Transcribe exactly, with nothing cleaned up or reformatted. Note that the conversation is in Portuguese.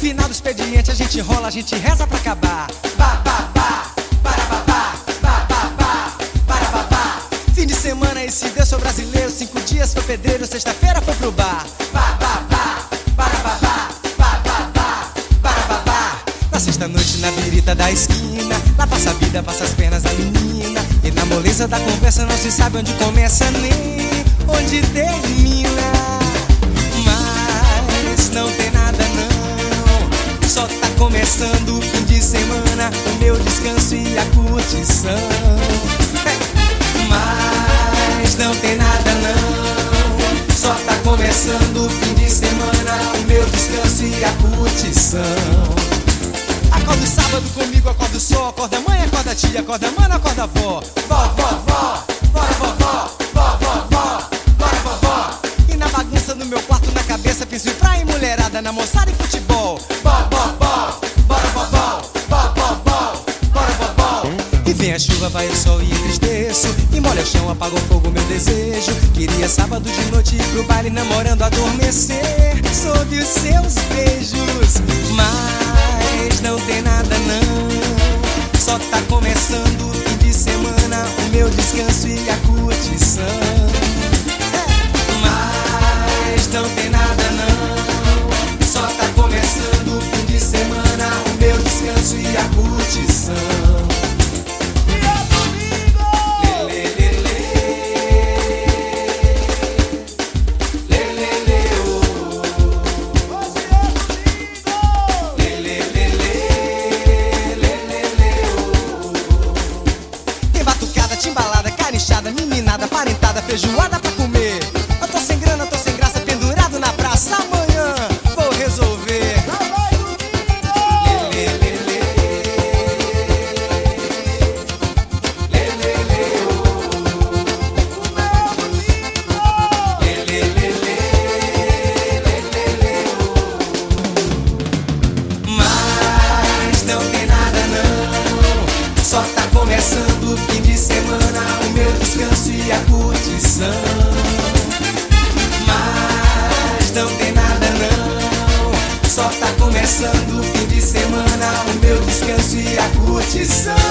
final do expediente a gente rola, a gente reza pra acabar. Ba, ba, ba, barababá, ba, ba, ba, barababá. Fim de semana esse Deus sou brasileiro, cinco dias foi pedreiro, sexta-feira foi pro bar. Ba, ba, ba, barababá, ba, ba, ba, barababá. Na sexta-noite na birita da esquina, lá passa a vida, passa as pernas da menina. E na moleza da conversa não se sabe onde começa nem onde termina. Mas não tem nada não, só tá começando o fim de semana, o meu descanso e a curtição. Mas não tem nada não, só tá começando o fim de semana, o meu descanso e a curtição. Acorda sábado comigo, acorda o sol, acorda mãe, acorda tia, acorda mano, acorda vó. Vó, vó, vó, bora vovó, vó, vó, vó, bora vovó. E na bagunça no meu quarto, na cabeça, penso em praia e mulherada, na moçada e futebol. Bó, bó, bó, bora vovó, bó, bó, bó, bora vovó. E vem a chuva, vai o sol e entristeço, e molha o chão, apaga o fogo, meu desejo. Queria sábado de noite ir pro baile, namorando, adormecer sob os seus beijos. Mas não tem nada não, só tá começando o fim de semana, o meu descanso e a curtição. Mas não tem nada não, só tá começando o fim de semana, o meu descanso e a curtição. E é domingo! Lê, lê, lê, lê. Lê, lê, lê, oh. Hoje é domingo! Lê, lê, lê, lê. Lê, lê, lê, oh. Tem batucada, timbalada, carinchada, meninada, parentada, feijoada pra comer. Eu tô sem grana, tô sem graça, pendurado na praça, amanhã vou resolver. Lê, lê, lê, lê. Lê, lê, lê, oh. Lê, lê, lê, lê. Lê, lê, lê, oh. Mas não tem nada não, só tá começando o fim de semana, o meu descanso e a curtição. Mas não tem nada não, só tá começando o fim de semana, o meu descanso e a curtição.